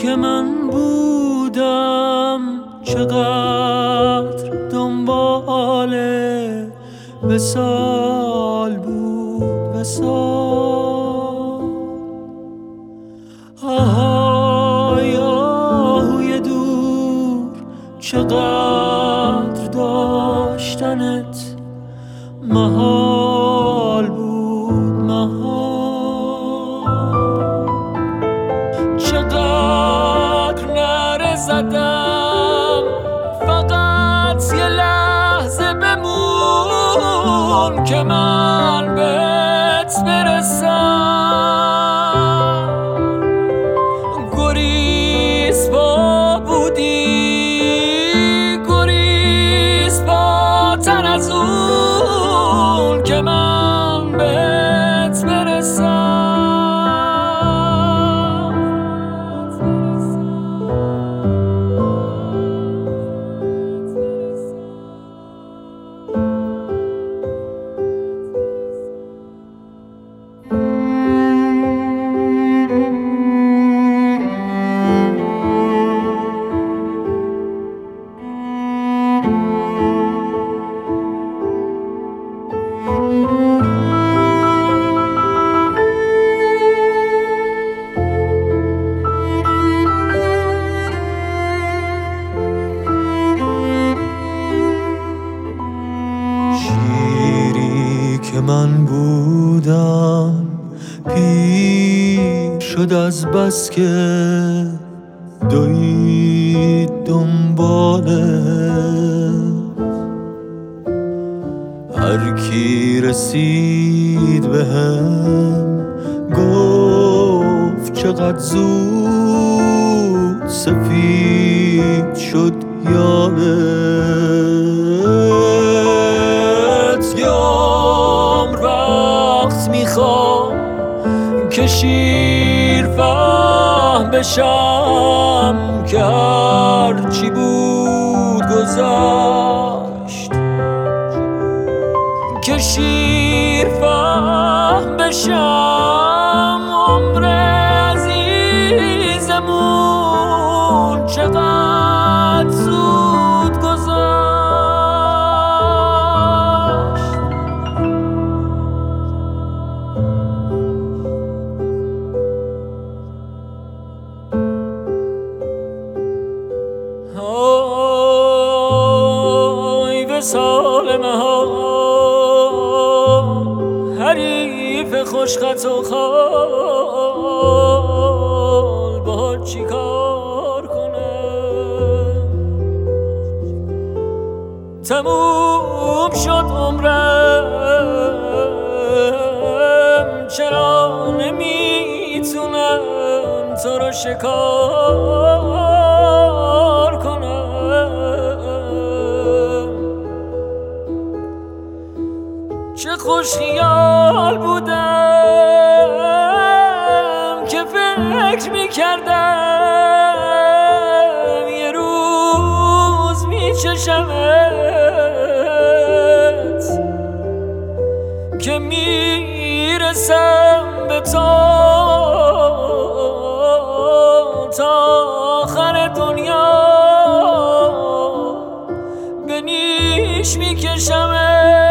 که من بودم چقدر دنبال وصال بود وصال. آهای آهوی دور چقدر داشتنت محال بود محال. چقدر نره زدم فقط یه لحظه بمون که من بهت برسم. گریز پا بودی گریز پا تر از اون که من بهت برسم. شیری که من بودم پیر شد از بس که دوید دنباله. هر کی رسید بهم گفت چقدر زود سفید شد یادت. یه عمر وقت میخوام که شیر فهم بشم که هر چی بود گذشت. که شیر فهم بشم عمر عزیزمون چقدر زود گذشت. آی وصال مهار حریف خوشخط و خال با چی کار کنم؟ تموم شد عمرم چرا نمیتونم تو رو شکار کنم؟ چه خوش خیال بودم که فکر میکردم یه روز میچشمت که میرسم به تو تا آخر دنیا به نیش میکشمت.